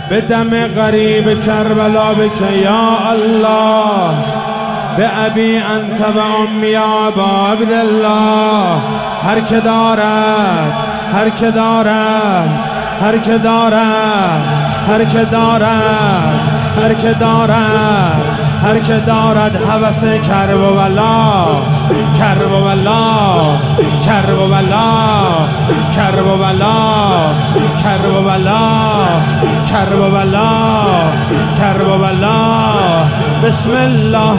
به دم غریب کربلا بکن یا الله. به ابی انت و امی یا ابا عبدالله. هر که دارد، هر که دارد، هر که دارد، هر که دارد، هر که دارد، هر که دارد هوس کرب و بلا، کرب و بلا، کرب و بلا، کرب و بلا، کرب و بلا، کرب و بلا، کرب و بلا. بسم الله.